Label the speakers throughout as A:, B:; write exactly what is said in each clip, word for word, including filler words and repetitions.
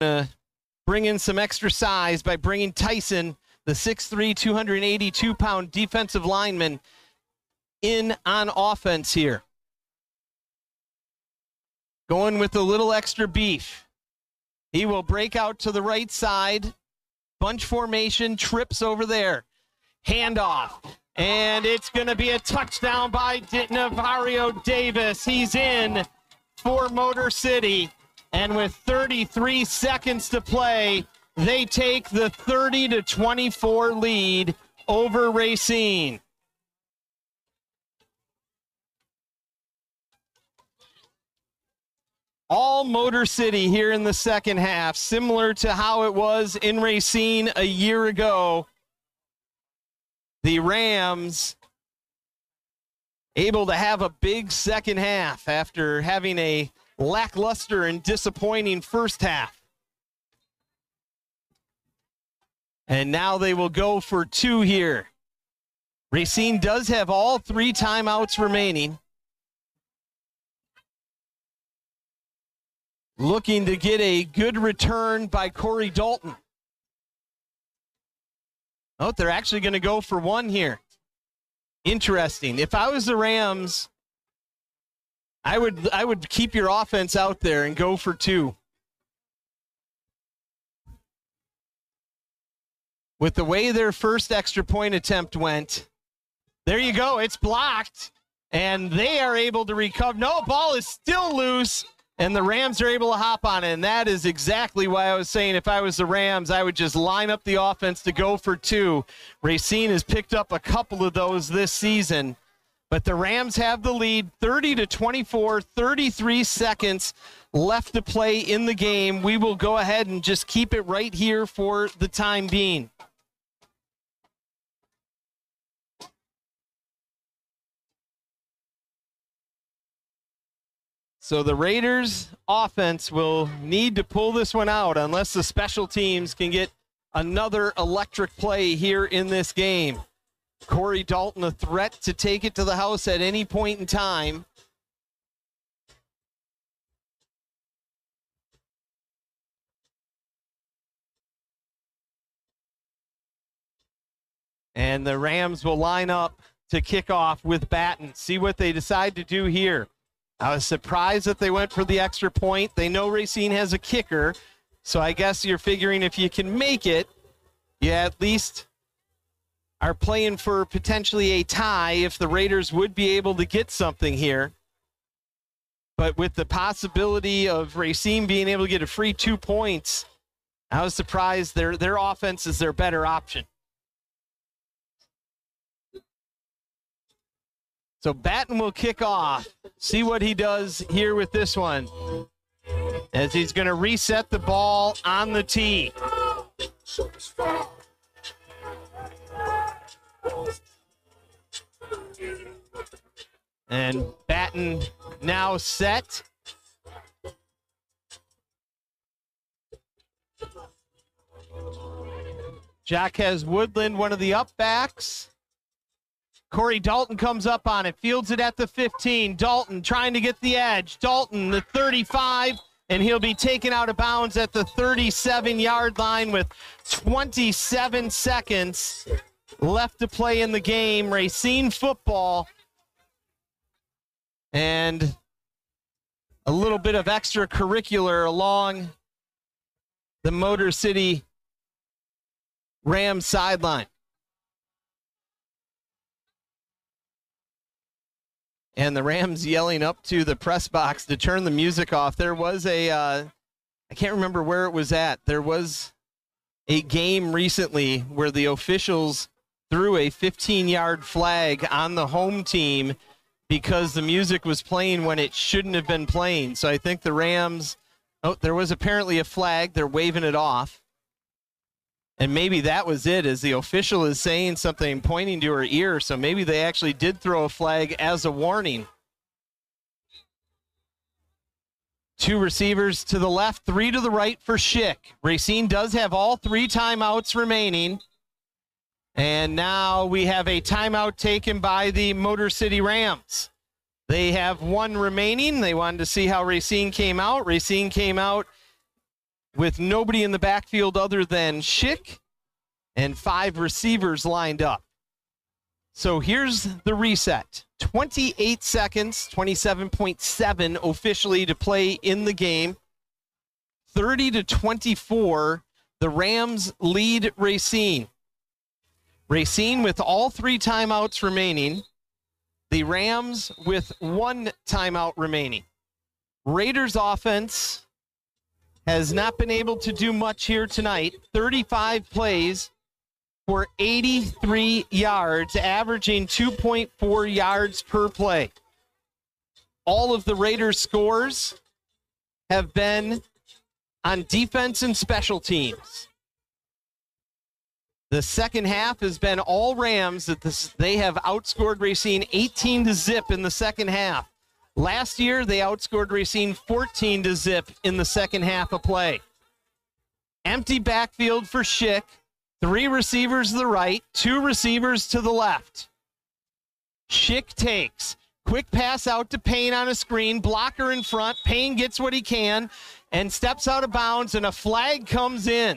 A: uh, bring in some extra size by bringing Tyson, the six three, two hundred eighty-two pound defensive lineman, in on offense here. Going with a little extra beef. He will break out to the right side. Bunch formation, trips over there. Handoff. And it's going to be a touchdown by Navario Davis. He's in for Motor City. And with thirty-three seconds to play, they take the thirty to twenty-four lead over Racine. All Motor City here in the second half, similar to how it was in Racine a year ago. The Rams able to have a big second half after having a lackluster and disappointing first half. And now they will go for two here. Racine does have all three timeouts remaining. Looking to get a good return by Corey Dalton. Oh, they're actually going to go for one here. Interesting. If I was the Rams, I would I would keep your offense out there and go for two. With the way their first extra point attempt went, there you go. It's blocked, and they are able to recover. No, ball is still loose. And the Rams are able to hop on it, and that is exactly why I was saying if I was the Rams, I would just line up the offense to go for two. Racine has picked up a couple of those this season, but the Rams have the lead, thirty to twenty-four, thirty-three seconds left to play in the game. We will go ahead and just keep it right here for the time being. So the Raiders offense will need to pull this one out unless the special teams can get another electric play here in this game. Corey Dalton, a threat to take it to the house at any point in time. And the Rams will line up to kick off with Batten. See what they decide to do here. I was surprised that they went for the extra point. They know Racine has a kicker, so I guess you're figuring if you can make it, you at least are playing for potentially a tie if the Raiders would be able to get something here. But with the possibility of Racine being able to get a free two points, I was surprised their, their offense is their better option. So Batten will kick off. See what he does here with this one. As he's going to reset the ball on the tee. And Batten now set. Jaquez Woodland, one of the upbacks. Corey Dalton comes up on it, fields it at the fifteen. Dalton trying to get the edge. Dalton, the thirty-five, and he'll be taken out of bounds at the thirty-seven-yard line with twenty-seven seconds left to play in the game. Racine football. And a little bit of extracurricular along the Motor City Rams sideline. And the Rams yelling up to the press box to turn the music off. There was a, uh, I can't remember where it was at. There was a game recently where the officials threw a fifteen-yard flag on the home team because the music was playing when it shouldn't have been playing. So I think the Rams, oh, there was apparently a flag. They're waving it off. And maybe that was it, as the official is saying something, pointing to her ear. So maybe they actually did throw a flag as a warning. Two receivers to the left, three to the right for Schick. Racine does have all three timeouts remaining. And now we have a timeout taken by the Motor City Rams. They have one remaining. They wanted to see how Racine came out. Racine came out with nobody in the backfield other than Schick and five receivers lined up. So here's the reset. twenty-eight seconds, twenty-seven point seven officially to play in the game. thirty to twenty-four, the Rams lead Racine. Racine with all three timeouts remaining. The Rams with one timeout remaining. Raiders offense has not been able to do much here tonight. thirty-five plays for eighty-three yards, averaging two point four yards per play. All of the Raiders' scores have been on defense and special teams. The second half has been all Rams. That this, they have outscored Racine eighteen to zip in the second half. Last year, they outscored Racine fourteen to zip in the second half of play. Empty backfield for Schick. Three receivers to the right, two receivers to the left. Schick takes. Quick pass out to Payne on a screen. Blocker in front. Payne gets what he can and steps out of bounds, and a flag comes in.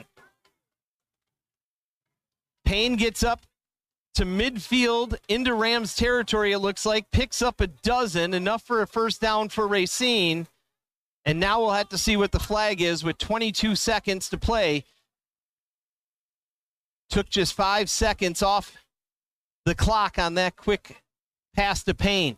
A: Payne gets up to midfield into Rams territory, it looks like. Picks up a dozen, enough for a first down for Racine. And now we'll have to see what the flag is with twenty-two seconds to play. Took just five seconds off the clock on that quick pass to Payne.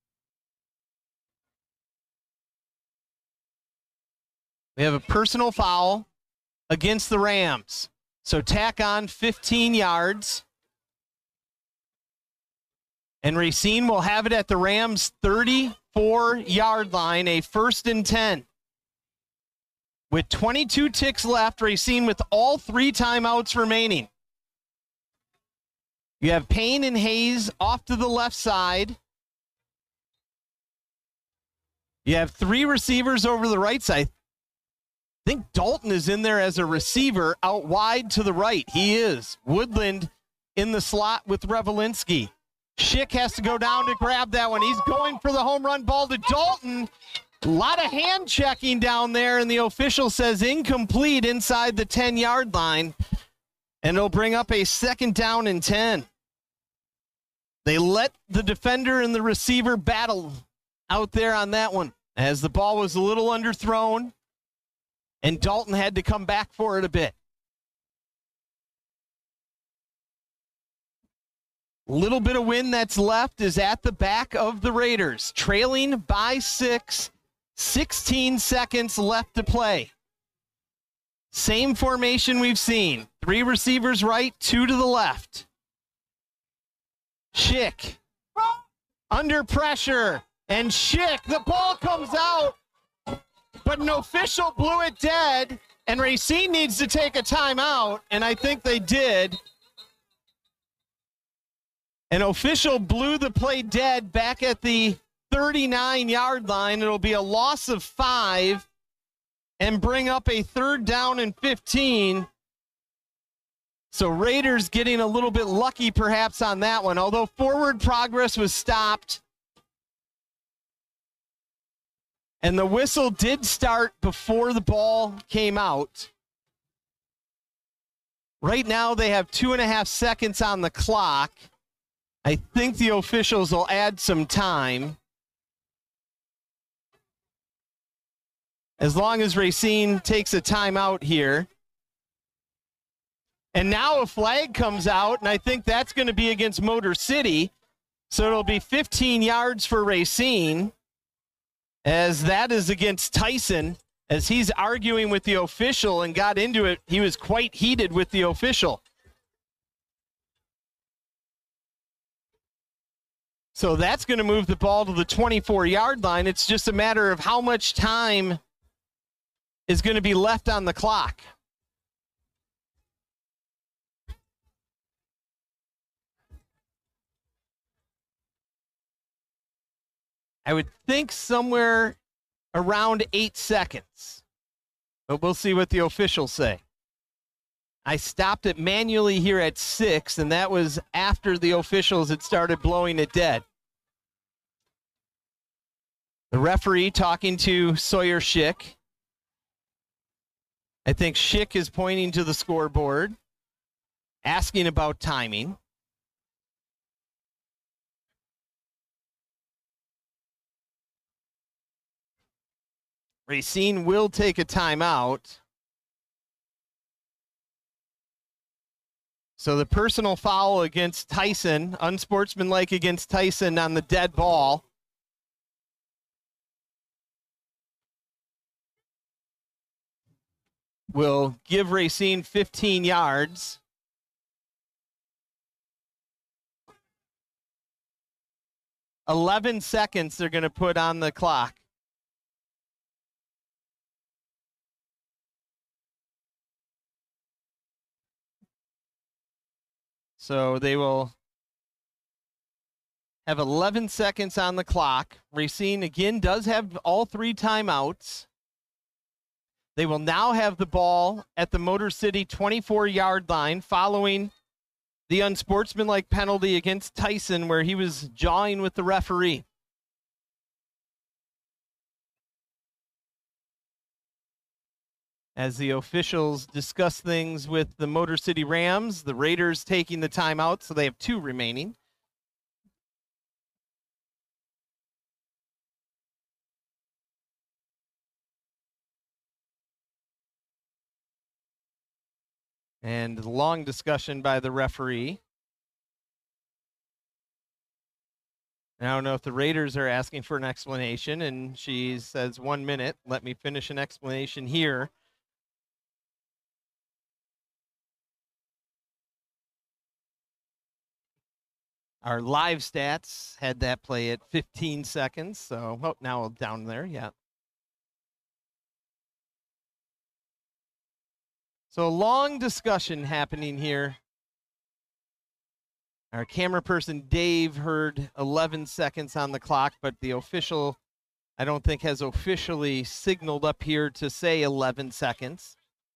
A: We have a personal foul against the Rams. So tack on fifteen yards. And Racine will have it at the Rams' thirty-four-yard line, a first and ten. With twenty-two ticks left, Racine with all three timeouts remaining. You have Payne and Hayes off to the left side. You have three receivers over the right side. I think Dalton is in there as a receiver out wide to the right. He is. Woodland in the slot with Revelinsky. Schick has to go down to grab that one. He's going for the home run ball to Dalton. A lot of hand checking down there, and the official says incomplete inside the ten-yard line, and it'll bring up a second down and ten. They let the defender and the receiver battle out there on that one as the ball was a little underthrown, and Dalton had to come back for it a bit. Little bit of wind that's left is at the back of the Raiders, trailing by six. sixteen seconds left to play. Same formation we've seen. Three receivers right, two to the left. Schick under pressure, and Schick, the ball comes out, but an official blew it dead, and Racine needs to take a timeout, and I think they did. An official blew the play dead back at the thirty-nine-yard line. It'll be a loss of five and bring up a third down and fifteen. So Raiders getting a little bit lucky perhaps on that one, although forward progress was stopped. And the whistle did start before the ball came out. Right now they have two and a half seconds on the clock. I think the officials will add some time. As long as Racine takes a timeout here. And now a flag comes out, and I think that's going to be against Motor City. So it'll be fifteen yards for Racine, as that is against Tyson, as he's arguing with the official and got into it. He was quite heated with the official. So that's going to move the ball to the twenty-four-yard line. It's just a matter of how much time is going to be left on the clock. I would think somewhere around eight seconds. But we'll see what the officials say. I stopped it manually here at six, and that was after the officials had started blowing it dead. The referee talking to Sawyer Schick. I think Schick is pointing to the scoreboard, asking about timing. Racine will take a timeout. So the personal foul against Tyson, unsportsmanlike against Tyson on the dead ball. Will give Racine fifteen yards. eleven seconds they're going to put on the clock. So they will have eleven seconds on the clock. Racine, again, does have all three timeouts. They will now have the ball at the Motor City twenty-four-yard line following the unsportsmanlike penalty against Tyson where he was jawing with the referee. As the officials discuss things with the Motor City Rams, the Raiders taking the timeout, so they have two remaining. And long discussion by the referee. And I don't know if the Raiders are asking for an explanation, and she says, one minute, let me finish an explanation here. Our live stats had that play at fifteen seconds, so oh, now down there, yeah. So a long discussion happening here. Our camera person, Dave, heard eleven seconds on the clock, but the official, I don't think, has officially signaled up here to say eleven seconds.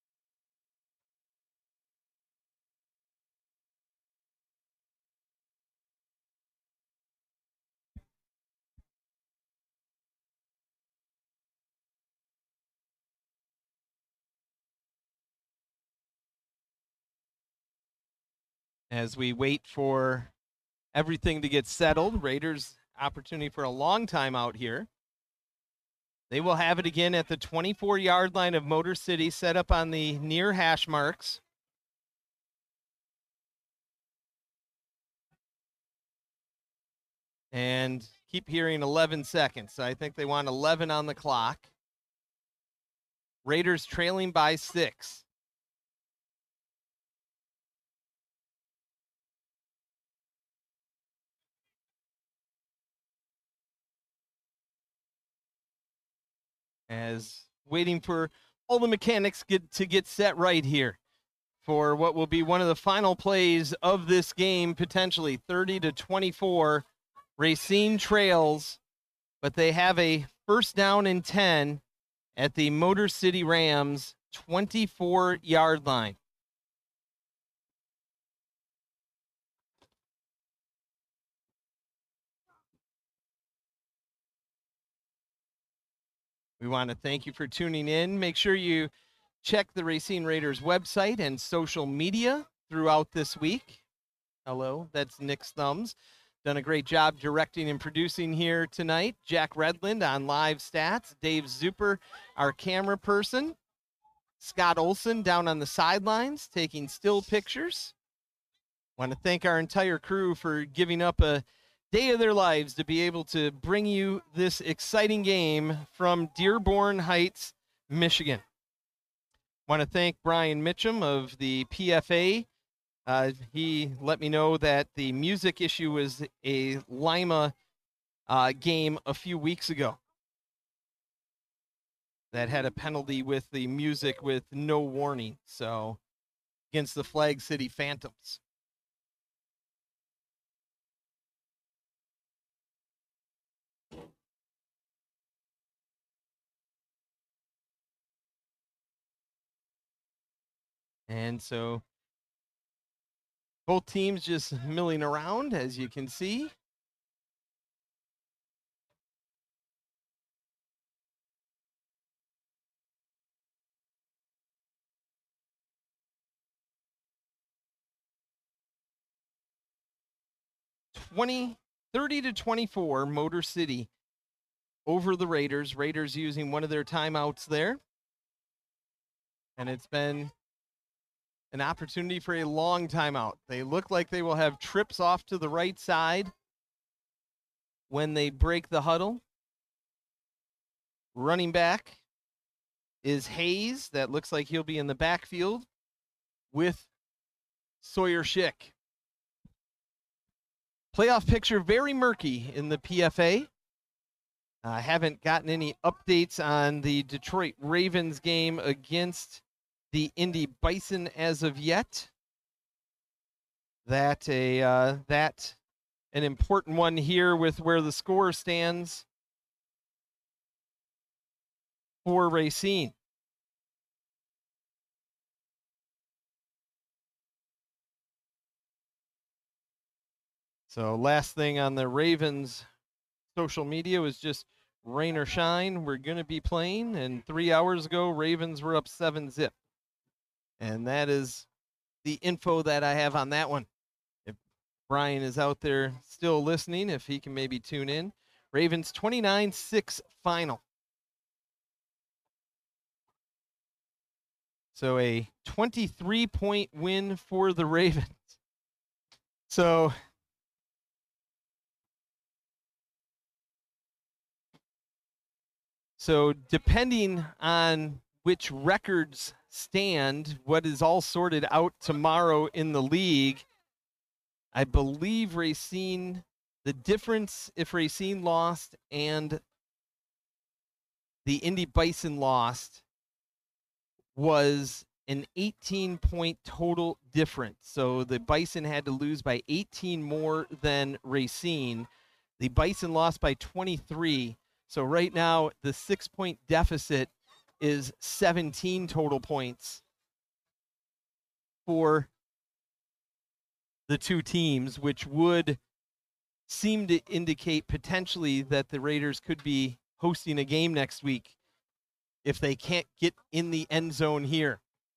A: As we wait for everything to get settled, Raiders opportunity for a long time out here. They will have it again at the twenty-four-yard line of Motor City, set up on the near hash marks. And keep hearing eleven seconds. So I think they want eleven on the clock. Raiders trailing by six. As waiting for all the mechanics get to get set right here for what will be one of the final plays of this game, potentially thirty to twenty-four. Racine trails, but they have a first down and ten at the Motor City Rams twenty-four-yard line. We want to thank you for tuning in. Make sure you check the Racine Raiders website and social media throughout this week. Hello, that's Nick's Thumbs. Done a great job directing and producing here tonight. Jack Redland on live stats. Dave Zuper, our camera person. Scott Olson down on the sidelines taking still pictures. Want to thank our entire crew for giving up a day of their lives to be able to bring you this exciting game from Dearborn Heights, Michigan. Want to thank Brian Mitchum of the P F A. Uh, he let me know that the music issue was a Lima uh, game a few weeks ago that had a penalty with the music with no warning, so against the Flag City Phantoms. And so both teams just milling around, as you can see. twenty, thirty to twenty-four, Motor City over the Raiders. Raiders using one of their timeouts there. And it's been an opportunity for a long timeout. They look like they will have trips off to the right side when they break the huddle. Running back is Hayes. That looks like he'll be in the backfield with Sawyer Schick. Playoff picture very murky in the P F A. I uh, haven't gotten any updates on the Detroit Ravens game against the Indy Bison as of yet. That a uh, that an important one here with where the score stands for Racine. So last thing on the Ravens social media was just rain or shine. We're going to be playing. And three hours ago, Ravens were up seven zip. And that is the info that I have on that one. If Brian is out there still listening, if he can maybe tune in. Ravens twenty-nine six final. So a twenty-three point win for the Ravens. So So depending on which records stand, what is all sorted out tomorrow in the league, I believe Racine, the difference if Racine lost and the Indy Bison lost was an eighteen point total difference. So the Bison had to lose by eighteen more than Racine. The Bison lost by twenty-three. So right now, the six-point deficit is seventeen total points for the two teams, which would seem to indicate potentially that the Raiders could be hosting a game next week if they can't get in the end zone here.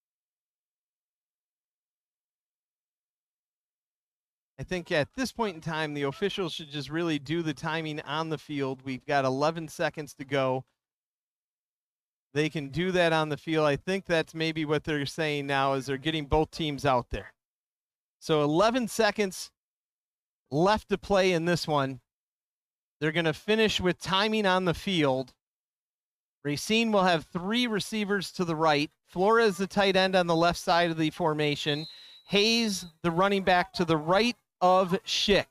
A: I think at this point in time, the officials should just really do the timing on the field. We've got eleven seconds to go. They can do that on the field. I think that's maybe what they're saying now is they're getting both teams out there. So eleven seconds left to play in this one. They're going to finish with timing on the field. Racine will have three receivers to the right. Flores, the tight end, on the left side of the formation. Hayes, the running back, to the right of Schick.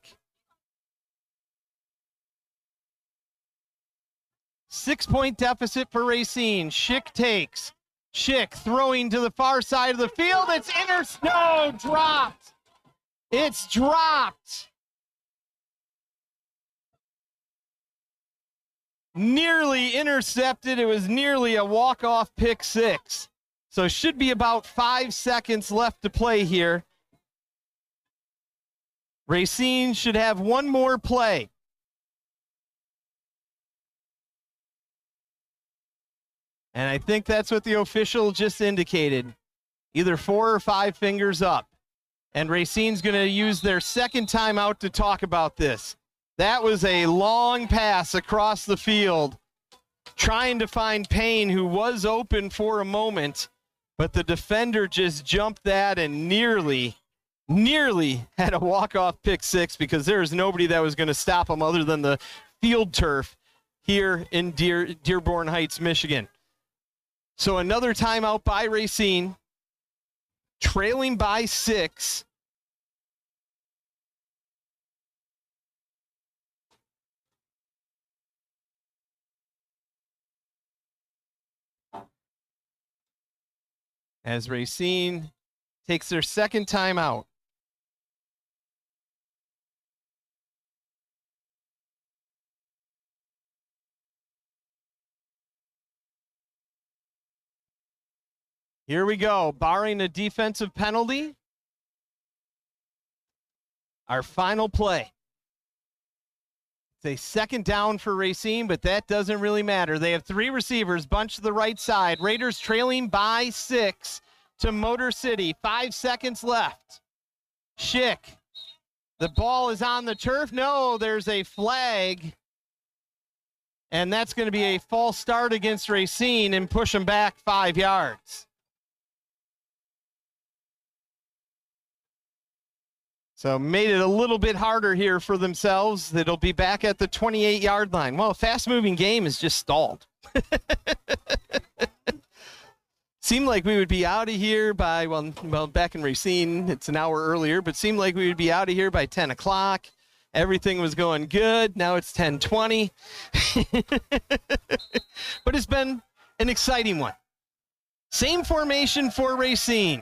A: Six-point deficit for Racine. Schick takes. Schick throwing to the far side of the field. It's inter... No, dropped. It's dropped. Nearly intercepted. It was nearly a walk-off pick six. So should be about five seconds left to play here. Racine should have one more play. And I think that's what the official just indicated. Either four or five fingers up. And Racine's going to use their second timeout to talk about this. That was a long pass across the field, trying to find Payne, who was open for a moment, but the defender just jumped that and nearly, nearly had a walk-off pick six because there was nobody that was going to stop him other than the field turf here in Deer, Dearborn Heights, Michigan. So another timeout by Racine, trailing by six. As Racine takes their second timeout. Here we go, barring a defensive penalty. Our final play. It's a second down for Racine, but that doesn't really matter. They have three receivers, bunch to the right side. Raiders trailing by six to Motor City. Five seconds left. Schick The ball is on the turf. No, there's a flag. And that's going to be a false start against Racine and push them back five yards. So made it a little bit harder here for themselves. It'll be back at the twenty-eight-yard line. Well, a fast-moving game is just stalled. Seemed like we would be out of here by, well, well, back in Racine, it's an hour earlier, but seemed like we would be out of here by ten o'clock. Everything was going good. Now it's ten twenty. But it's been an exciting one. Same formation for Racine.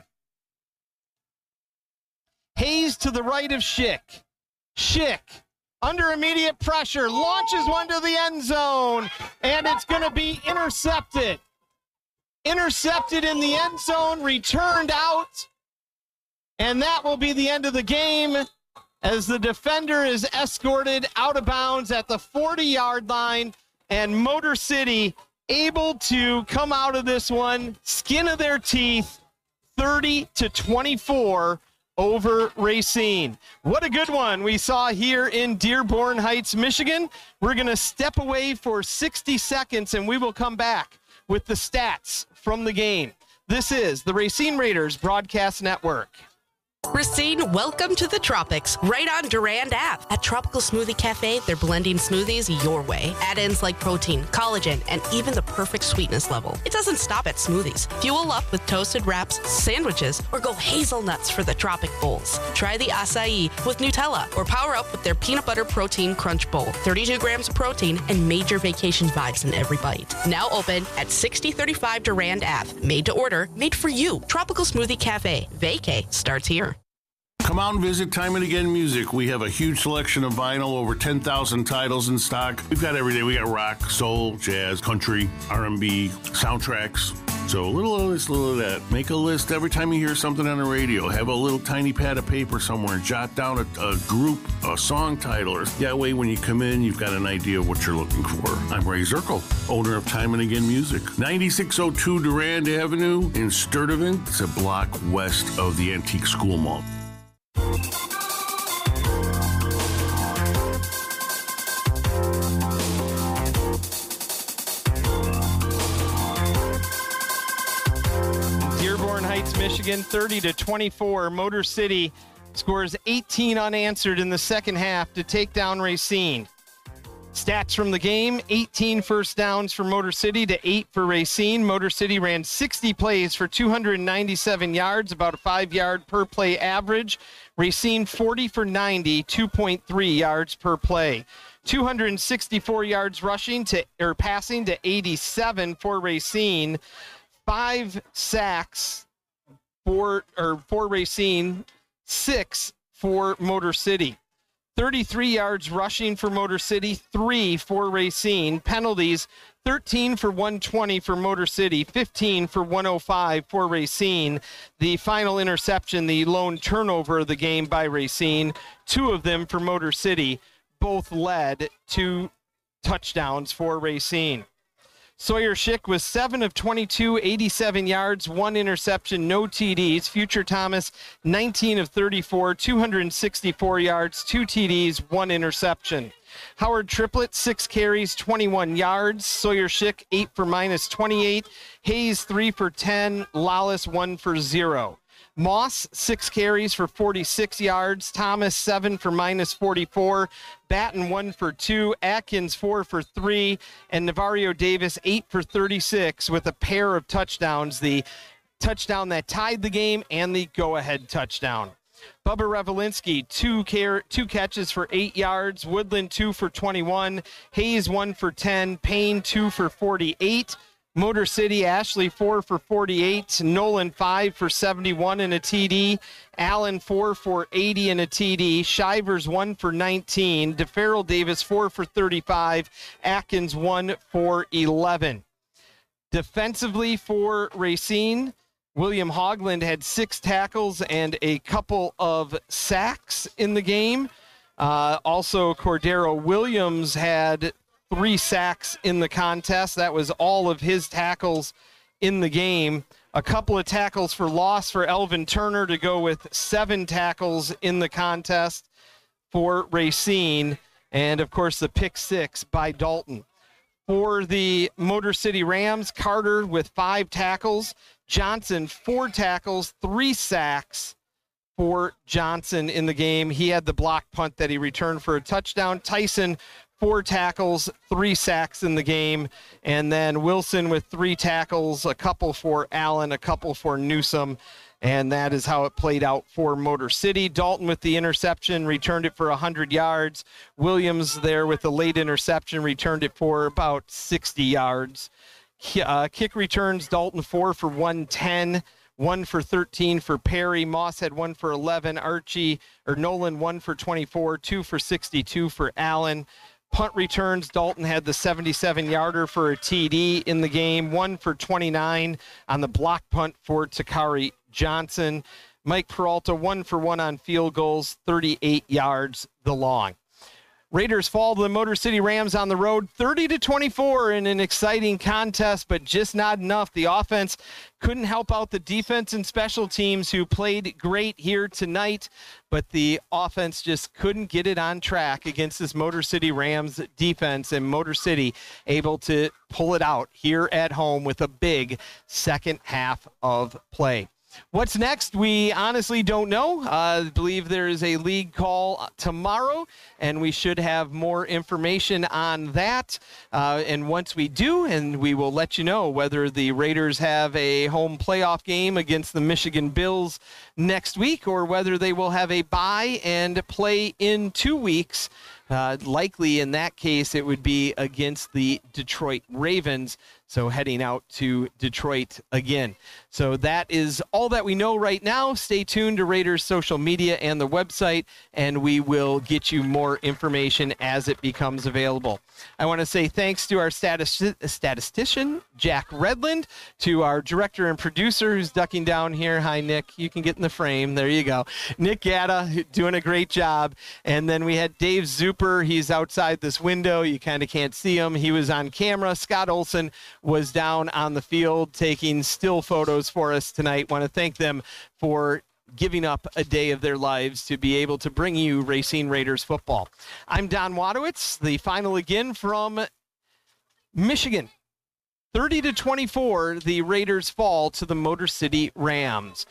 A: Hayes to the right of Schick. Schick, under immediate pressure, launches one to the end zone, and it's going to be intercepted. Intercepted in the end zone, returned out, and that will be the end of the game as the defender is escorted out of bounds at the forty-yard line, and Motor City able to come out of this one, skin of their teeth, thirty to twenty-four over Racine. What a good one we saw here in Dearborn Heights, Michigan. We're going to step away for sixty seconds, and we will come back with the stats from the game. This is the Racine Raiders Broadcast Network.
B: Racine, welcome to the tropics, right on Durand Ave. At Tropical Smoothie Cafe, they're blending smoothies your way. Add-ins like protein, collagen, and even the perfect sweetness level. It doesn't stop at smoothies. Fuel up with toasted wraps, sandwiches, or go hazelnuts for the Tropic Bowls. Try the acai with Nutella, or power up with their peanut butter protein crunch bowl. thirty-two grams of protein and major vacation vibes in every bite. Now open at sixty thirty-five Durand Ave. Made to order, made for you. Tropical Smoothie Cafe. Vacay starts here.
C: Come out and visit Time and Again Music. We have a huge selection of vinyl, over ten thousand titles in stock. We've got everything. We got rock, soul, jazz, country, R and B, soundtracks. So a little of this, a little of that. Make a list every time you hear something on the radio. Have a little tiny pad of paper somewhere. Jot down a, a group, a song title. Or that way when you come in, you've got an idea of what you're looking for. I'm Ray Zirkle, owner of Time and Again Music. ninety-six oh two Durand Avenue in Sturtevant. It's a block west of the Antique School Mall.
A: Dearborn Heights, Michigan, thirty to twenty-four. Motor City scores eighteen unanswered in the second half to take down Racine. Stats from the game, eighteen first downs for Motor City to eight for Racine. Motor City ran sixty plays for two hundred ninety-seven yards, about a five-yard per play average. Racine forty for ninety, two point three yards per play. two hundred sixty-four yards rushing to or passing to eighty-seven for Racine. Five sacks for or for Racine, six for Motor City. thirty-three yards rushing for Motor City, three for Racine. Penalties, thirteen for one twenty for Motor City, fifteen for one oh five for Racine. The final interception, the lone turnover of the game by Racine, two of them for Motor City, both led to touchdowns for Racine. Sawyer Schick was seven of twenty-two, eighty-seven yards, one interception, no T Ds. Future Thomas, nineteen of thirty-four, two hundred sixty-four yards, two T Ds, one interception. Howard Triplett, six carries, twenty-one yards. Sawyer Schick, eight for minus twenty-eight. Hayes, three for ten. Lawless, one for zero. Moss, six carries for forty-six yards. Thomas, seven for minus forty-four. Batten, one for two. Atkins, four for three. And Navario Davis, eight for thirty-six with a pair of touchdowns. The touchdown that tied the game and the go-ahead touchdown. Bubba Revelinsky, two, car- two catches for eight yards. Woodland, two for twenty-one. Hayes, one for ten. Payne, two for forty-eight. Motor City, Ashley, four for forty-eight. Nolan, five for seventy-one and a T D. Allen, four for eighty and a T D. Shivers, one for nineteen. DeFerrell Davis, four for thirty-five. Atkins, one for eleven. Defensively for Racine, William Hogland had six tackles and a couple of sacks in the game. Uh, also, Cordero Williams had three sacks in the contest. That was all of his tackles in the game. A couple of tackles for loss for Elvin Turner to go with seven tackles in the contest. for Racine. And, of course, the pick six by Dalton. For the Motor City Rams, Carter with five tackles. Johnson, four tackles, three sacks for Johnson in the game. He had the block punt that he returned for a touchdown. Tyson, four tackles, three sacks in the game. And then Wilson with three tackles, a couple for Allen, a couple for Newsome. And that is how it played out for Motor City. Dalton with the interception, returned it for one hundred yards. Williams there with the late interception, returned it for about sixty yards. Uh, kick returns, Dalton four for one ten, one for thirteen for Perry. Moss had one for eleven. Archie, or Nolan, one for twenty-four, two for sixty-two for Allen. Punt returns, Dalton had the seventy-seven-yarder for a T D in the game, one for twenty-nine on the block punt for Takari Johnson. Mike Peralta, one for one on field goals, thirty-eight yards the long. Raiders fall to the Motor City Rams on the road, thirty to twenty-four in an exciting contest, but just not enough. The offense couldn't help out the defense and special teams, who played great here tonight, but the offense just couldn't get it on track against this Motor City Rams defense, and Motor City able to pull it out here at home with a big second half of play. What's next? We honestly don't know. Uh, I believe there is a league call tomorrow, and we should have more information on that. Uh, and once we do, and we will let you know whether the Raiders have a home playoff game against the Michigan Bills next week, or whether they will have a bye and play in two weeks. Uh, likely in that case, it would be against the Detroit Ravens. So heading out to Detroit again. So that is all that we know right now. Stay tuned to Raiders social media and the website, and we will get you more information as it becomes available. I want to say thanks to our statis- statistician, Jack Redland, to our director and producer who's ducking down here. Hi, Nick. You can get in the frame. There you go. Nick Gatta doing a great job. And then we had Dave Zuper. He's outside this window. You kind of can't see him. He was on camera. Scott Olson was down on the field taking still photos for us tonight. Want to thank them for giving up a day of their lives to be able to bring you Racine Raiders football. I'm Don Wadowitz. The final again from Michigan. thirty to twenty-four, the Raiders fall to the Motor City Rams.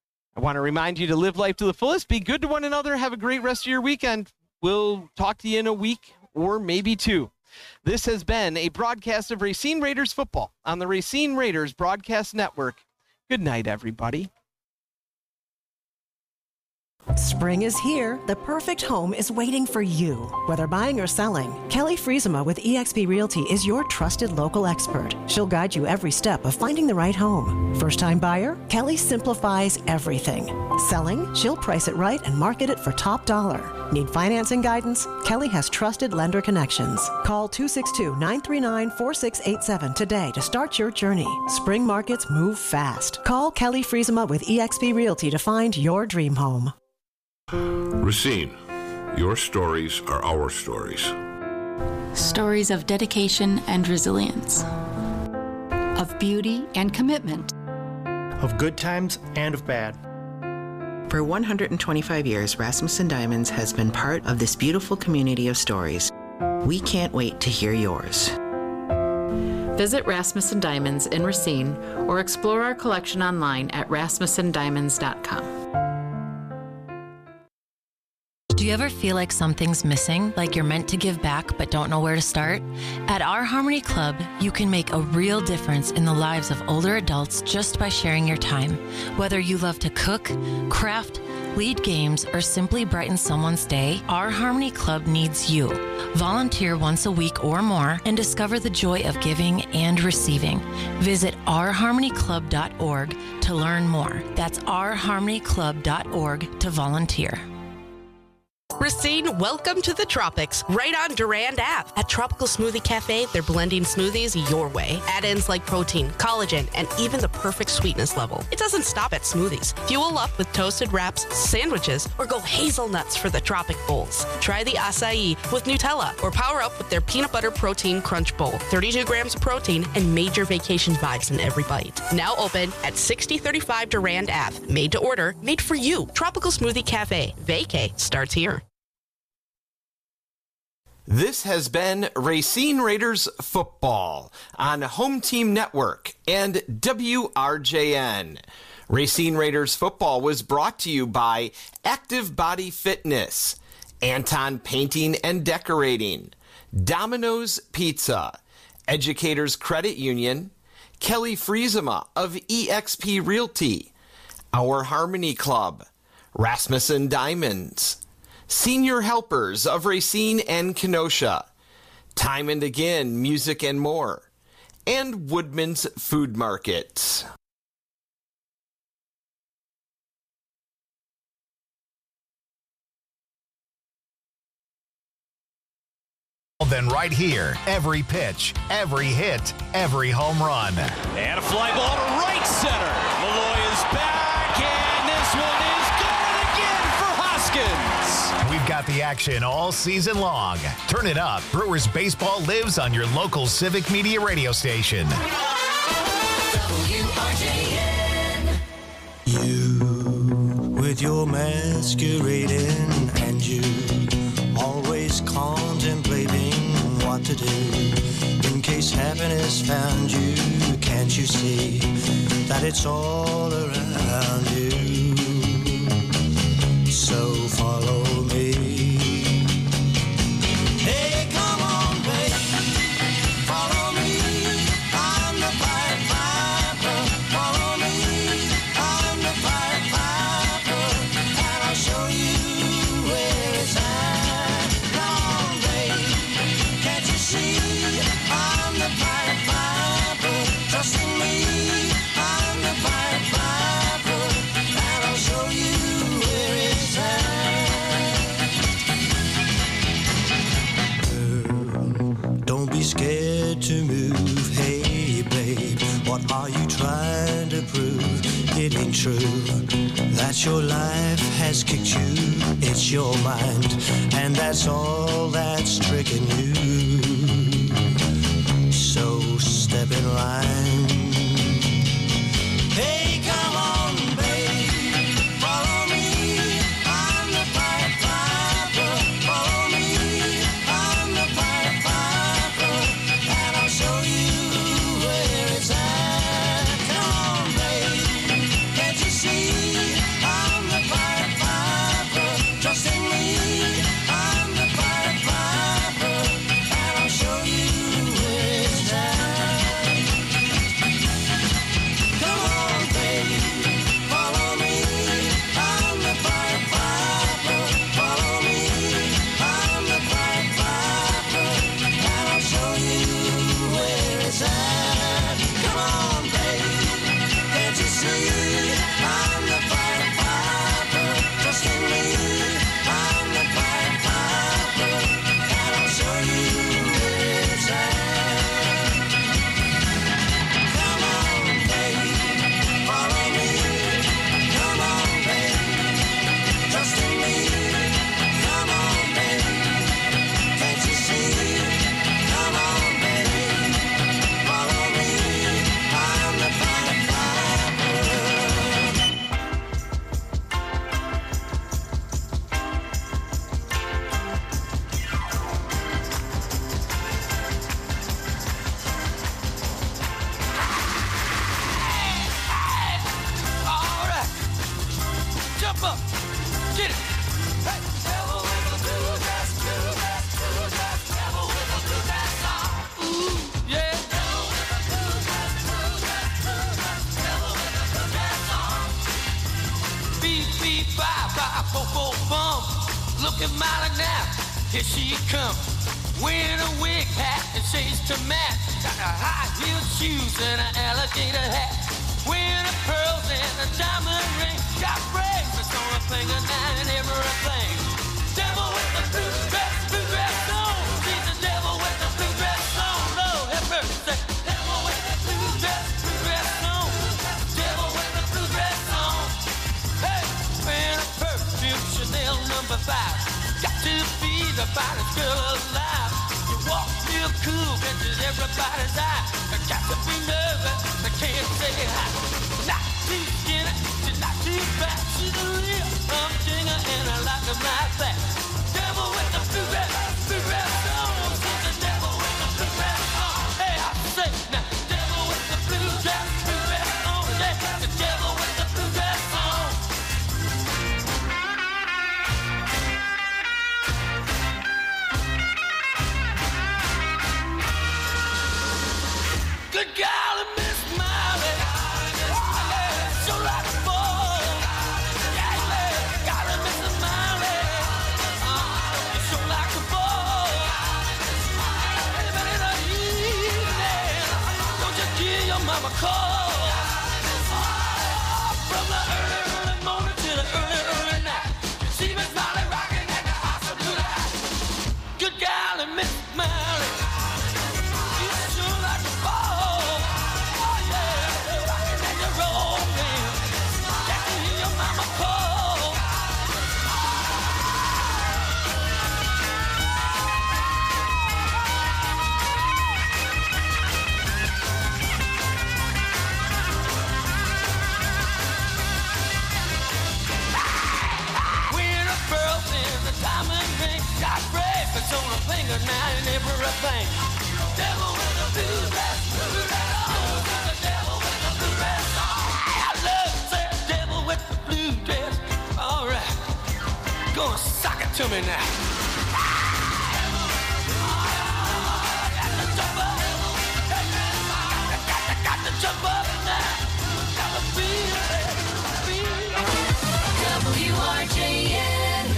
A: I want to remind you to live life to the fullest. Be good to one another. Have a great rest of your weekend. We'll talk to you in a week or maybe two. This has been a broadcast of Racine Raiders football on the Racine Raiders Broadcast Network. Good night, everybody.
D: Spring is here. The perfect home is waiting for you. Whether buying or selling, Kelly Friesema with eXp Realty is your trusted local expert. She'll guide you every step of finding the right home. First-time buyer? Kelly simplifies everything. Selling? She'll price it right and market it for top dollar. Need financing guidance? Kelly has trusted lender connections. Call two six two, nine three nine, four six eight seven today to start your journey. Spring markets move fast. Call Kelly Friesema with eXp Realty to find your dream home.
E: Racine, your stories are our stories.
F: Stories of dedication and resilience. Of beauty and commitment.
G: Of good times and of bad.
H: For one hundred twenty-five years, Rasmussen Diamonds has been part of this beautiful community of stories. We can't wait to hear yours.
I: Visit Rasmussen Diamonds in Racine or explore our collection online at rasmussen diamonds dot com.
J: Do you ever feel like something's missing, like you're meant to give back but don't know where to start? At Our Harmony Club, you can make a real difference in the lives of older adults just by sharing your time. Whether you love to cook, craft, lead games, or simply brighten someone's day, Our Harmony Club needs you. Volunteer once a week or more and discover the joy of giving and receiving. Visit our harmony club dot org to learn more. That's our harmony club dot org to volunteer.
B: Racine, welcome to the tropics, right on Durand Ave. At Tropical Smoothie Cafe, they're blending smoothies your way. Add-ins like protein, collagen, and even the perfect sweetness level. It doesn't stop at smoothies. Fuel up with toasted wraps, sandwiches, or go hazelnuts for the tropic bowls. Try the acai with Nutella, or power up with their peanut butter protein crunch bowl. thirty-two grams of protein and major vacation vibes in every bite. Now open at sixty thirty-five Durand Ave. Made to order, made for you. Tropical Smoothie Cafe. Vacay starts here.
A: This has been Racine Raiders Football on Home Team Network and W R J N. Racine Raiders Football was brought to you by Active Body Fitness, Anton Painting and Decorating, Domino's Pizza, Educators Credit Union, Kelly Friesema of E X P Realty, Our Harmony Club, Rasmussen Diamonds, Senior Helpers of Racine and Kenosha, Time and Again Music and More, and Woodman's Food Market.
K: Then right here, every pitch, every hit, every home run.
L: And a fly ball to right center. Malloy is back, and this one is good again for Hoskins.
K: We've got the action all season long. Turn it up. Brewers baseball lives on your local Civic Media radio station.
M: W R J N. You, with your masquerading, and you always contemplating what to do in case happiness found you. Can't you see that it's all around you? So follow me. Hey, come on, baby, follow me. I'm the Pied Piper. Follow me. I'm the Pied Piper, and I'll show you where it's at. Come on, baby, can't you see? I'm the Pied Piper. Trust in me. I'm the Pied Piper, and I'll show you where it's at. Girl, don't be scared to move. Hey, babe, what are you trying to prove? It ain't true that your life has kicked you. It's your mind, and that's all that's tricking you. So step in line. Hey, come on, babe, follow me. I'm the Pied Piper. Follow me. I'm the Pied Piper, and I'll show you where it's at. Come on, babe, can't you see? I'm the Pied Piper. Trust in me. I'm the Pied Piper, and I'll show you where it's at. Come on, baby, follow me. I'm the Pied Piper. Follow me. I'm the Pied Piper, and I'll show you where it's at. Come on, baby, can't you see? I'm the Pied Piper. Trust in me. I'm the Pied Piper, and I'll show you where it's at. Come on, baby, follow me. Come on, baby, trust in me. Come on, baby, can't you see? Come on, baby, follow me. I'm the Pied Piper.
L: All right. Jump up. Get it. Hey. Devil with a blue dress, blue dress, blue dress. Devil with a blue dress on. Ooh, yeah. Devil with a blue dress, blue dress, blue dress. Devil with a blue dress on. Beep, beep, bye, bye, bo, bo, bum. Looking mighty now. Here she comes. Wearing a wig hat and shades to match. Got a high heel shoes and an alligator hat. Wearing a pearls and a diamond ring. Got bracelets on her finger now and everything. Devil with the blue dress, blue dress on. She's the devil with the blue dress on. Lord have mercy. Devil with the blue dress, blue dress on. Devil with the blue dress on. Hey, wearing a perfume Chanel number five. Got to be the finest girl alive. You walk real cool, catches everybody's eye. Got to be nervous, I can't say hi. Not too skinny, she's not too fat. She's a real humdinger and I like her like that. Devil with the blue dress, blue dress on. the night and everything. Devil with a blue dress, blue dress. Oh, the devil with the blue dress. Oh, I love that devil with the blue dress. All right, gonna sock it to me now. Jump up now, got to feel it, feel it. W R J N.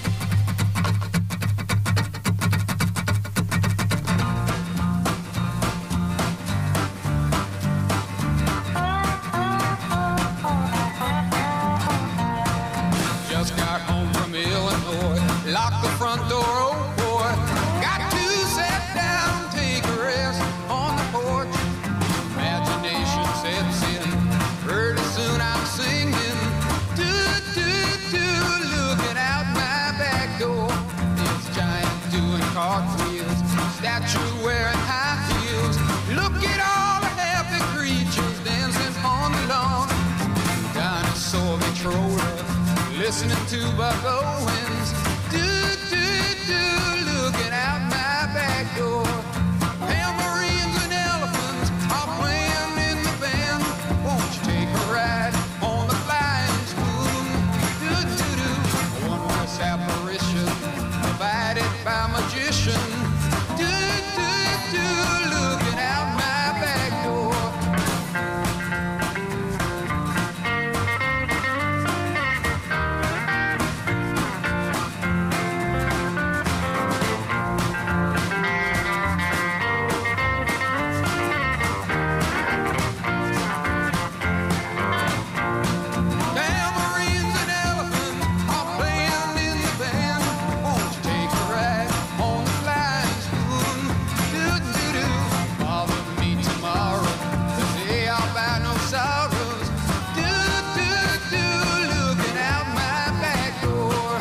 N: Just got home from Illinois, locked the front door, oh boy. Got to sit down, take a rest on the porch. Imagination sets in, pretty soon I'm singing. Do, do, do, looking out my back door. This giant doing cartwheels, statue wearing high heels. Look at all the happy creatures dancing on the lawn. Dinosaur controller, listening to Buck Owens. Do, do, do, looking out my back door. Tambourines and elephants are playing in the band. Won't you take a ride on the flying spoon? Do, do, do. A wondrous apparition provided by magician. Do, do, do, looking out my back door. Tambourines and elephants are playing in the band. Won't you take a ride on the flying spoon? Do, do, do. Bother me tomorrow, the day I'll buy no sorrows. Do, do, do, looking out my back door.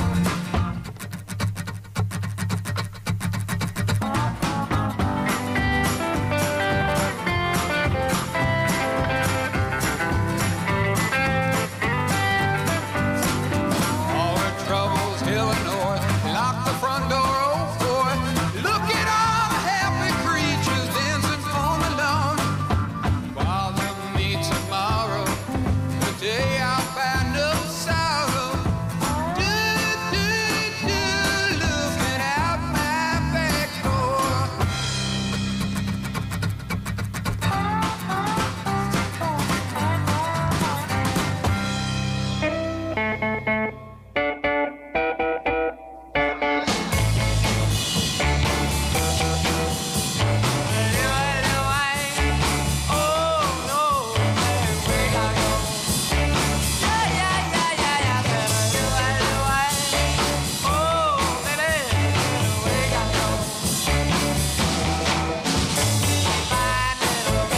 N: All the troubles heading north, lock the front door, oh boy. Look at all the happy creatures dancing on the lawn. Bother me tomorrow, the day I'll find no sorrow. Do, do, do, looking out my back door.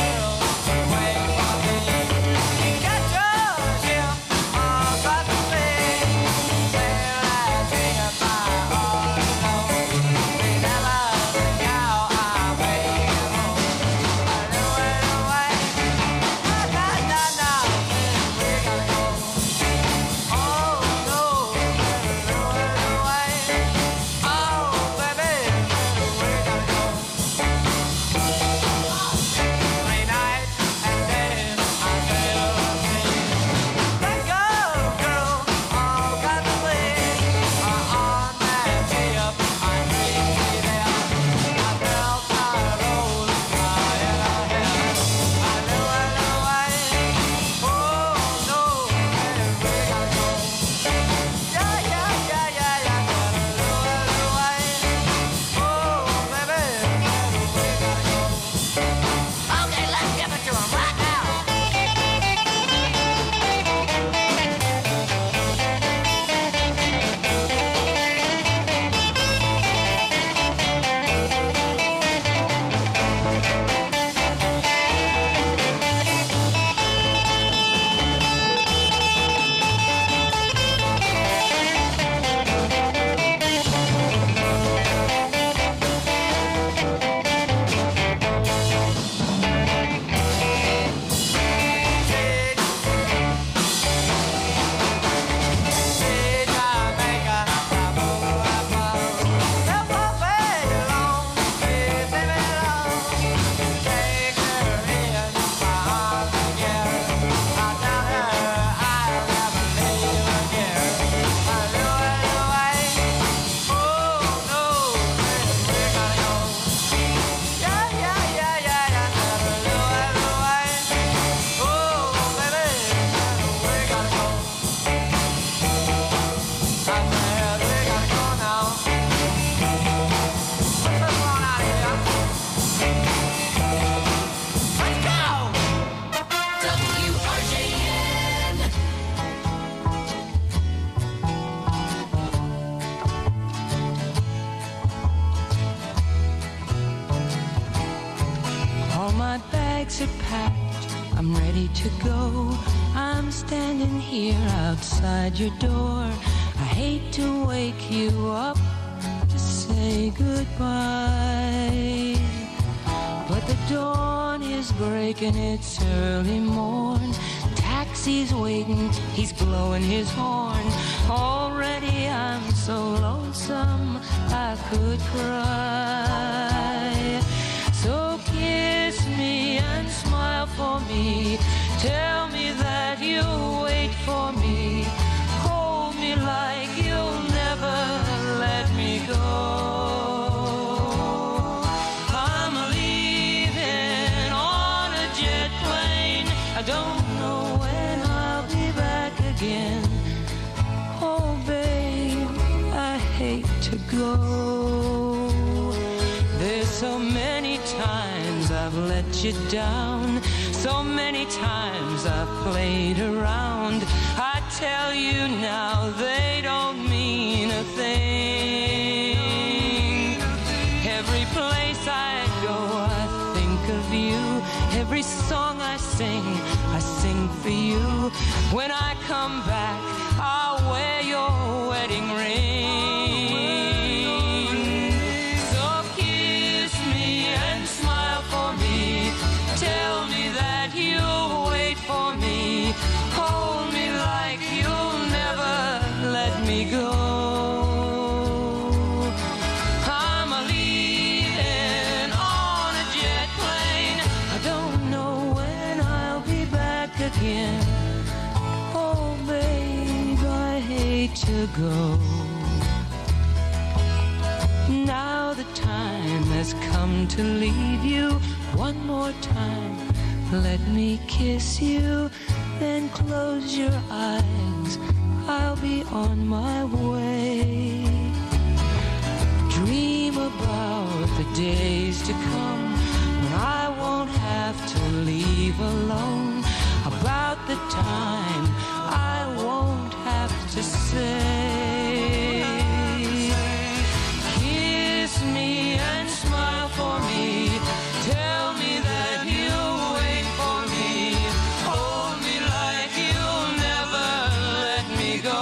L: Got yours, yeah, uh, got to say.
O: bags are packed, I'm ready to go. I'm standing here outside your door. I hate to wake you up to say goodbye, but the dawn is breaking, it's early morn. Taxi's waiting, he's blowing his horn. Already I'm so lonesome I could cry. So kiss me and smile for me. Tell me that you'll wait for me. Hold me like you'll never let me go. I'm leaving on a jet plane. I don't know when I'll be back again. Oh, babe, I hate to go. There's so many times I've let you down. So many times I've played around. I tell you now, they don't mean a thing. Every place I go, I think of you. Every song I sing, I sing for you. When I come back, I'll wear your wedding ring. So kiss me and smile for me. Tell me that you'll wait for me. Hold me like you'll never let me go. I'm leaving on a jet plane. I don't know when I'll be back again. Oh, babe, I hate to go. Now the time has come to leave you. One more time, let me kiss you, then close your eyes, I'll be on my way. Dream about the days to come when I won't have to leave alone. About the time I won't have to say. Kiss me and smile for me. Tell me that you'll wait for me. Hold me like you'll never let me go.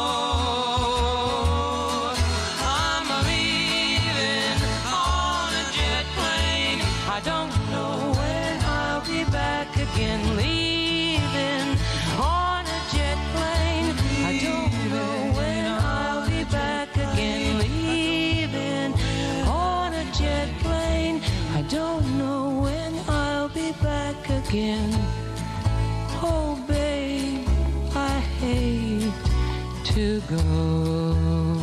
O: I'm leaving on a jet plane. I don't know when I'll be back again. Leaving on a jet plane. I don't know when I'll be back again. Leaving on a jet plane. I don't know when I'll be back again. Oh, babe, I hate to go.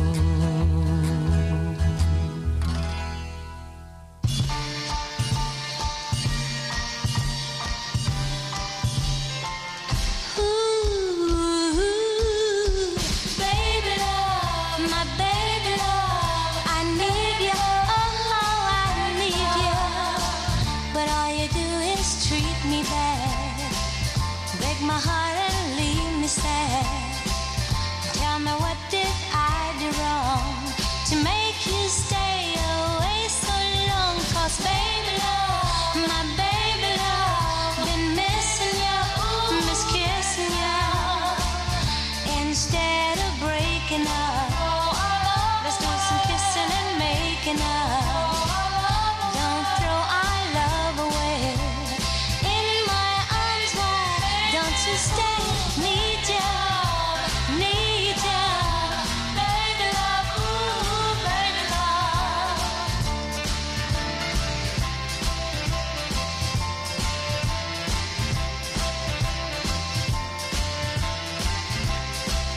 P: Baby love, my baby love, I need you, oh how I need you. But all you do is treat me bad, break my heart and leave me sad. Tell me, what did I do wrong to make you stay away so long? 'Cause baby love, my baby love, been missing you, miss kissing you. Instead of breaking up, let's do some kissing and making up. Don't throw our love away. In my arms wide, don't you stay. Need you, need you, baby love, ooh, baby love.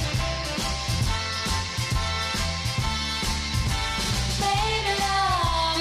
P: Baby love,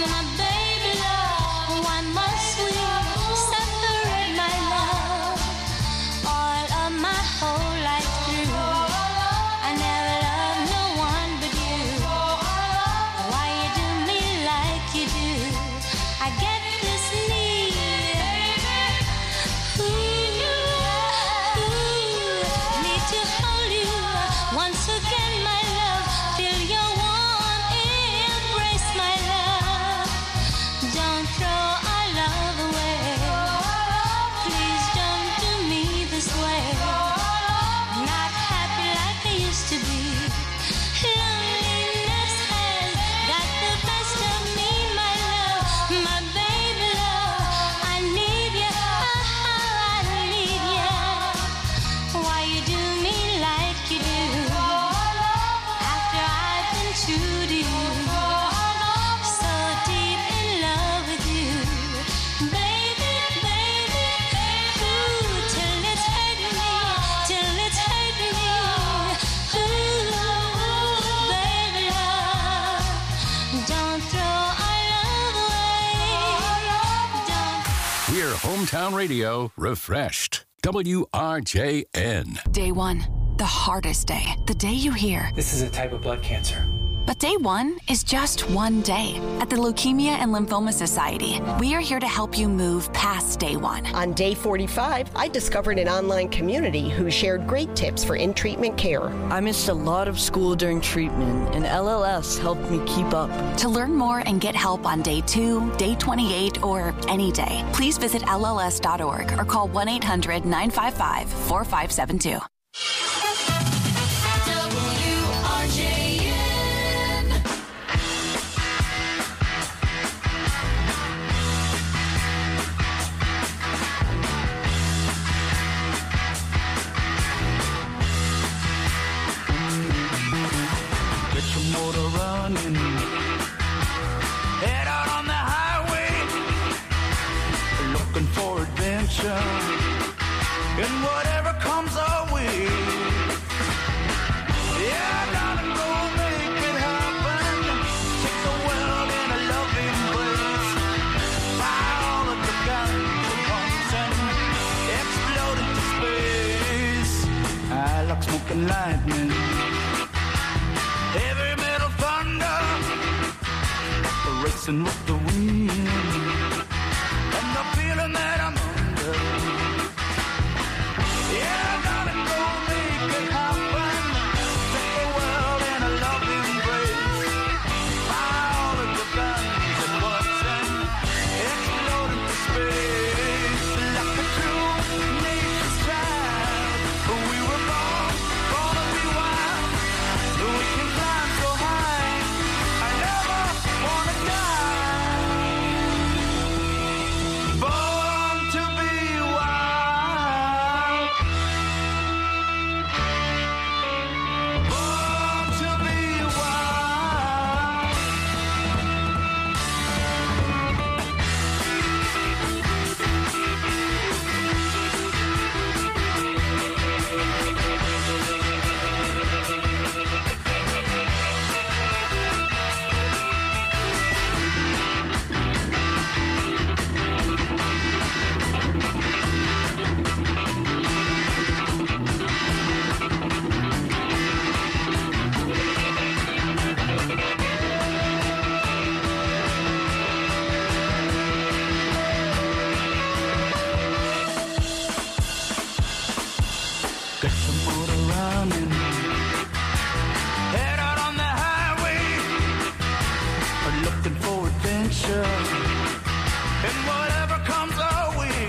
Q: Hometown Radio refreshed. W R J N.
R: Day one, the hardest day. The day you hear,
S: this is a type of blood cancer.
R: But day one is just one day. At the Leukemia and Lymphoma Society, we are here to help you move past day one.
T: On day forty-five, I discovered an online community who shared great tips for in-treatment care.
U: I missed a lot of school during treatment, and L L S helped me keep up.
R: To learn more and get help on day two, day twenty-eight, or any day, please visit L L S dot org or call one eight hundred nine five five four five seven two.
M: Motor running, head out on the highway, looking for adventure, and whatever comes our way. Yeah, darling, go make it happen. Take the world in a loving embrace. Fire all of the guns at once and explode into space. I like smoking lightning. Heavy metal thunder, racing with the wind, and the feeling that I'm under. Yeah, darling, go make it happen. Take the world in a loving embrace. Fire all of your guns at once and explode into space. Like a true nature's child, we were born, born to be wild. We can climb so high, I never wanna die. Born to be wild. Born to be wild. Get the motor running, head out on the highway, looking for adventure, and whatever comes our way.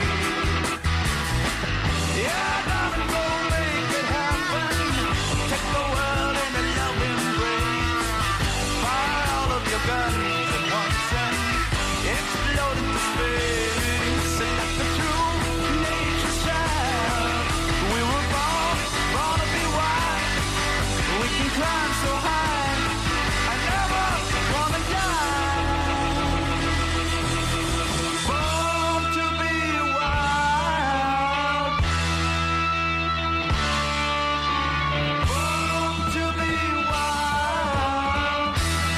M: Yeah, darling, go make it happen. Take the world in a loving embrace. Fire all of your guns at once and explode into space. And like the true nature's child, we were born, born to be wild. We can climb so high, I never wanna die. Born to be wild. Born to be wild.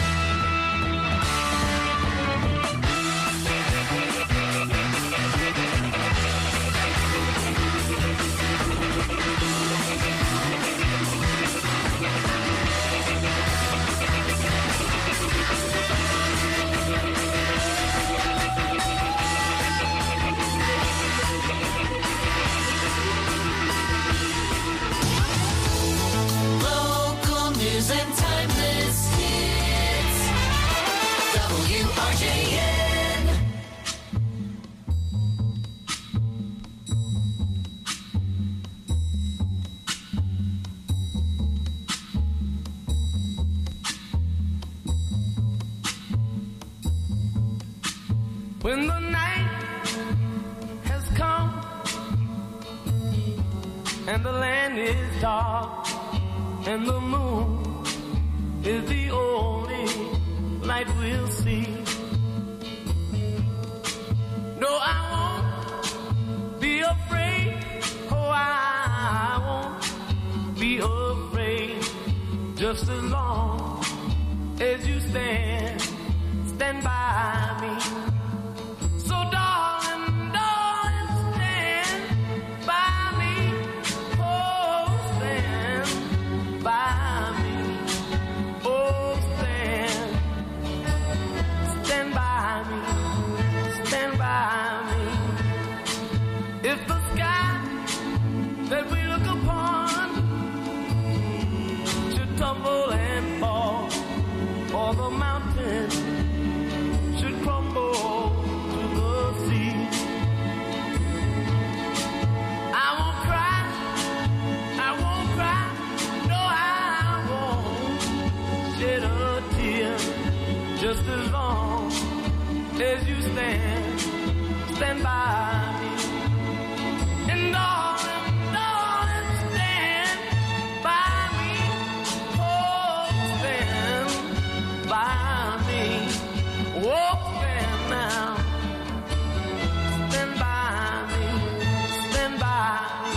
L: Local news and timeless hits. W R J N.
V: When the night has come and the land is dark and the moon is the only light we'll see. No, I won't be afraid. Oh, I won't be afraid. Just as long as you stand, stand by me. So darling, darling, tumble and fall, or the mountain should crumble to the sea. I won't cry, I won't cry, no, I won't shed a tear, just as long as you stand, stand by me. And darling, darling, stand by me. Oh, stand by me. Oh, stand now. Stand by me. Stand by me.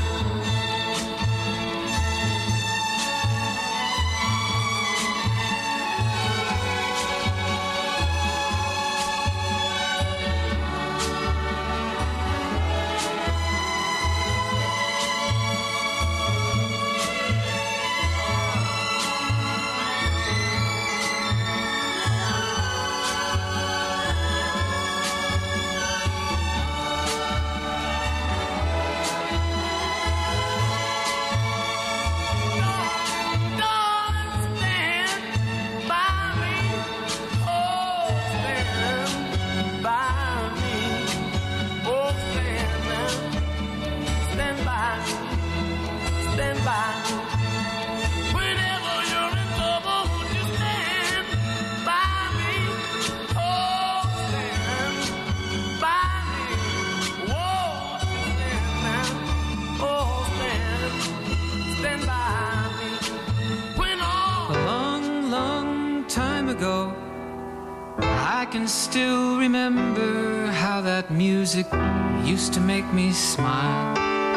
C: I can still remember how that music used to make me smile.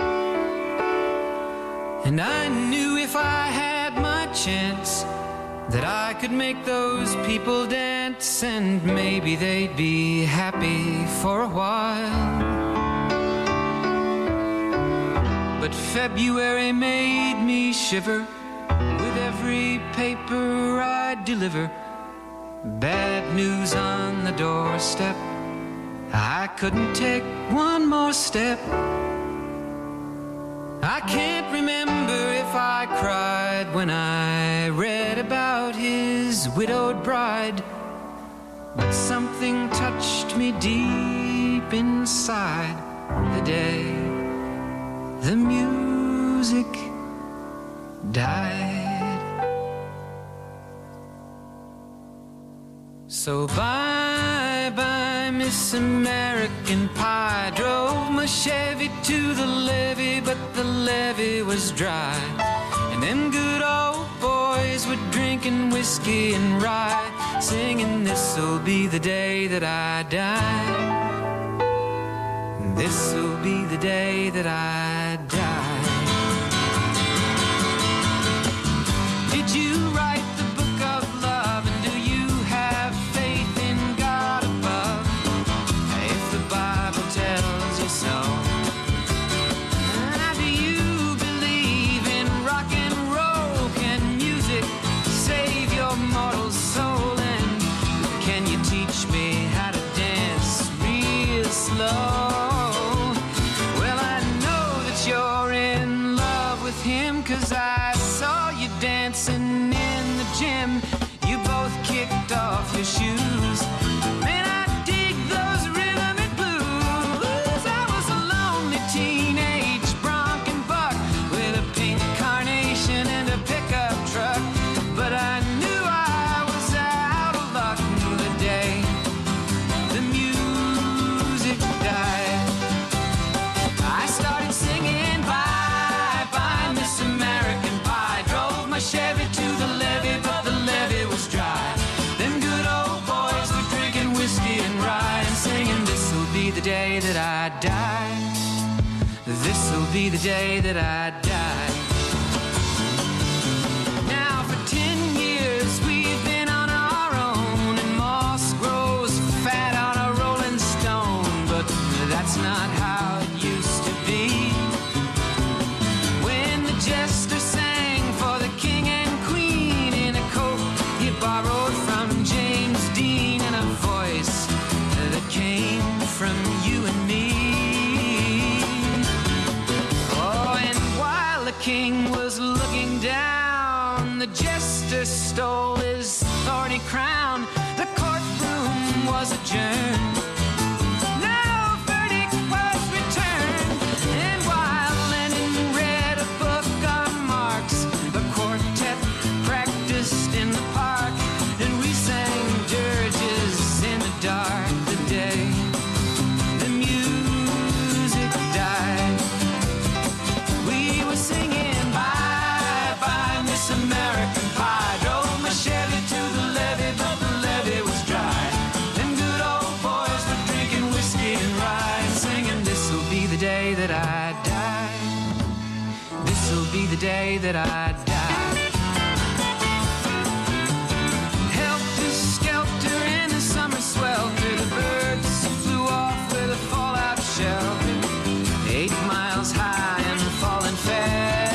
C: And I knew if I had my chance that I could make those people dance, and maybe they'd be happy for a while. But February made me shiver with every paper I deliver. Bad news on the doorstep, I couldn't take one more step. I can't remember if I cried when I read about his widowed bride, but something touched me deep inside the day the music died. So bye-bye, Miss American Pie. Drove my Chevy to the levee, but the levee was dry. And them good old boys were drinking whiskey and rye, singing, this'll be the day that I die. This'll be the day that I die. Did you write the book of love, and do you have faith in God above? If the Bible tells you so. Ah, do you believe in rock and roll? Can music save your mortal soul? And can you teach me how to dance real slow? Well, I know that you're in love with him, 'cause I saw you dancing in the gym. You both kicked off your shoes. Man, I dig those rhythm and blues. I was a lonely teenage bronc and buck with a pink carnation and a pickup truck, but I knew I was out of luck the day the music died. I started singing bye bye Miss American Pie. Drove my Chevy to the levee, but the levee was dry. Them good old boys were drinking whiskey and rye and singing, this'll be the day that I die. This'll be the day that I die. Now for ten years we've been on our own, and moss grows fat on a rolling stone, but that's not how it used to be. When the jester sang for the king and queen in a coat he borrowed from James Dean, and a voice that came from you and me. Oh, and while the king was looking down, the jester jester stole his thorny crown. The courtroom was adjourned. No verdict was returned. And while Lenin read a book on Marx, the quartet practiced in the park, and we sang dirges in the dark. The day the music died, we were singing bye bye Miss American Pie. Drove my Chevy to the levee, but the levee was dry. Them good old boys were drinking whiskey and rye, and singing, this'll be the day that I die. This'll be the day that I die. Helter skelter in the summer swelter, the birds flew off with a fallout shelter. Eight miles high and falling fast.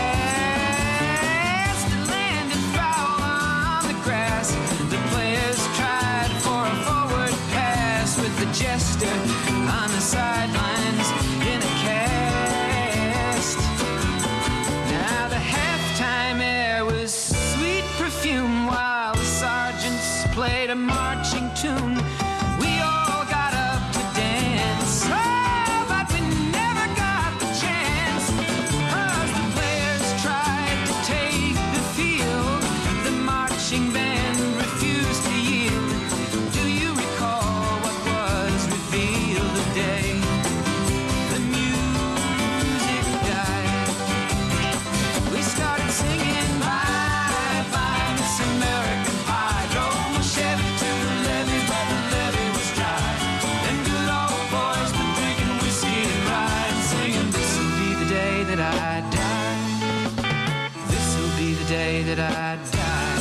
C: It landed foul on the grass. The players tried for a forward pass, with the jester on the sidelines in a cast. Now the halftime air was sweet perfume, while the sergeants played a marching tune. We all got up to dance, oh, but we never got the chance, 'cause the players tried to take the field. The marching band refused to yield. Do you recall what was revealed the day the music died? We started singing bye bye Miss American Pie. Drove my Chevy to the levee, but the levee was dry. Them good old boys were drinking whiskey and rye, and singing, this'll be the day that I die. This'll be the day that I die.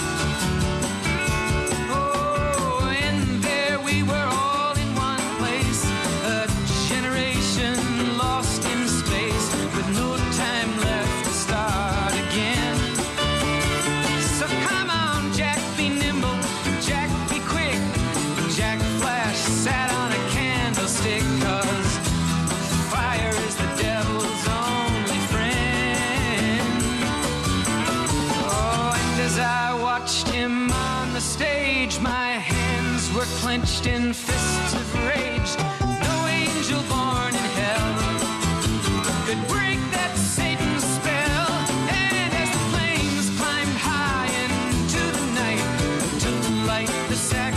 C: Oh, and there we were all in one place, a generation lost in space, with no time left to start again. So come on, Jack, be nimble, Jack, be quick. Jack Flash sat on a candlestick, 'cause fire is the devil's only friend. Oh, and as I watched him on the stage, my hands were clenched in fists of rage. No angel born in hell could break that Satan's spell. And as the flames climbed high into the night to light the sad